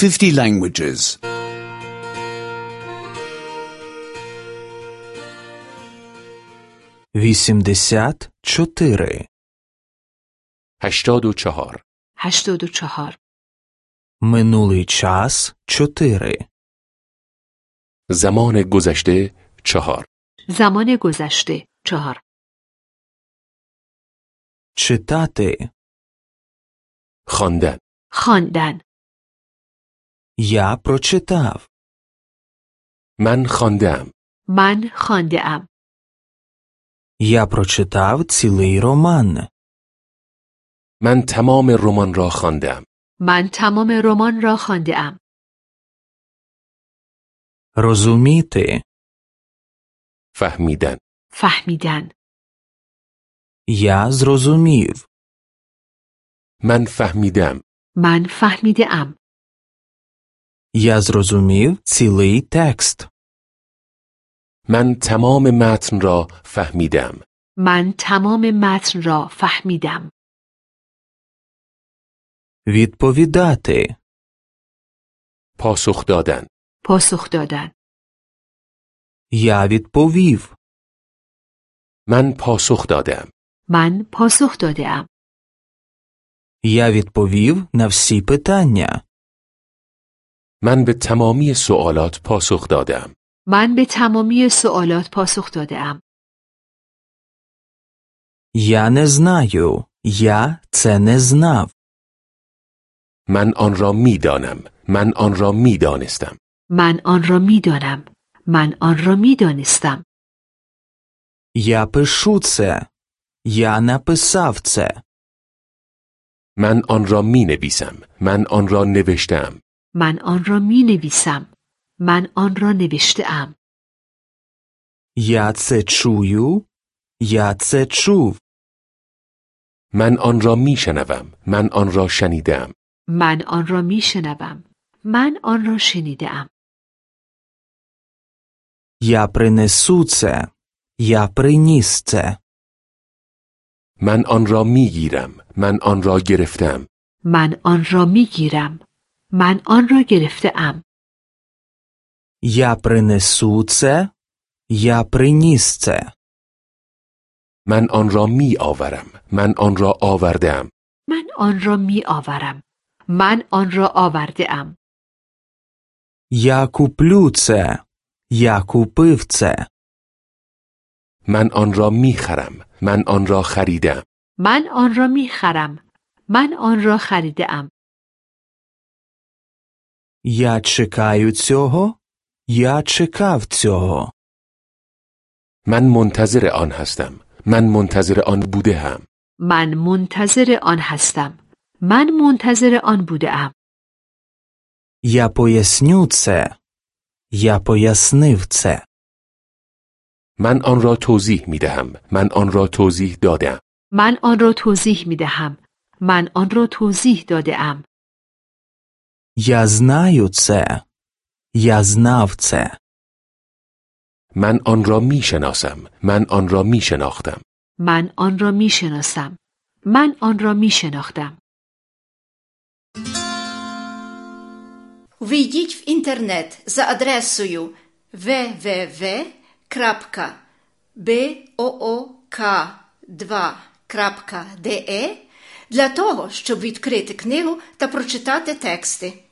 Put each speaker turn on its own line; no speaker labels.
50 languages.
84.
84.
84.
Минулий час 4.
زمان گذشته 4.
زمان گذشته 4.
Читати.
خواندن.
خواندن.
Я прочитав.
من خواندم.
من خوانده‌ام.
Я прочитав цілий роман.
من تمام رمان را خواندم.
من تمام رمان را خوانده‌ام.
Розуміти.
فهمیدن.
فهمیدن.
Я зрозумів.
من فهمیدم.
من فهمیده‌ام.
Я зрозумів цілий текст.
من تمام متن را فهمیدم.
من تمام متن را فهمیدم.
Відповідати.
پاسخ دادن.
پاسخ دادن.
Я відповів.
من پاسخ دادم.
من پاسخ داده‌ام.
Я відповів на всі питання.
من به تمامی سوالات پاسخ دادم.
من به تمامی سوالات پاسخ داده‌ام.
Я не знаю. Я це не знав.
من آن را می دانم. من آن را می دانستم.
من آن را می‌دانم. من آن را می‌دانستم.
Я пишу це. Я написав це.
من آن را می نویسم. من آن را نوشتم.
من آن را می‌نویسم. من آن را نوشته‌ام.
Я це чую. Я це чув.
من آن را می شنوم. من آن را شنیدم.
من آن را می‌شنوم. من آن را شنیده‌ام.
Я принесу це. Я приніс це.
من آن را می گیرم. من آن را گرفتم.
من آن را می‌گیرم. من آن را گرفته‌ام.
Я принесу це. Я приніс це.
من آن را می آورم. من آن را آوردم.
من آن را می‌آورم. من آن را آورده‌ام.
Я куплю це. Я купив це.
من آن را می خرم. من آن را خریدم.
من آن را می‌خرم. من آن را خریده‌ام.
Я чекаю цього. Я чекав цього.
من منتظر آن هستم. من منتظر آن بوده هم.
من منتظر آن هستم. من منتظر آن بوده‌ام.
Я поясню це. Я пояснив це.
من آن را توضیح می دهم. من آن را توضیح دادم.
من آن را توضیح می‌دهم. من آن را توضیح داده‌ام.
Я знаю це. Я знав це.
من آن را می شناسم. من آن را می شناختم.
من آن را می‌شناسم. من آن را می‌شناختم.
Ввійдіть в інтернет за адресою www.book2.de для того, щоб відкрити книгу та прочитати тексти.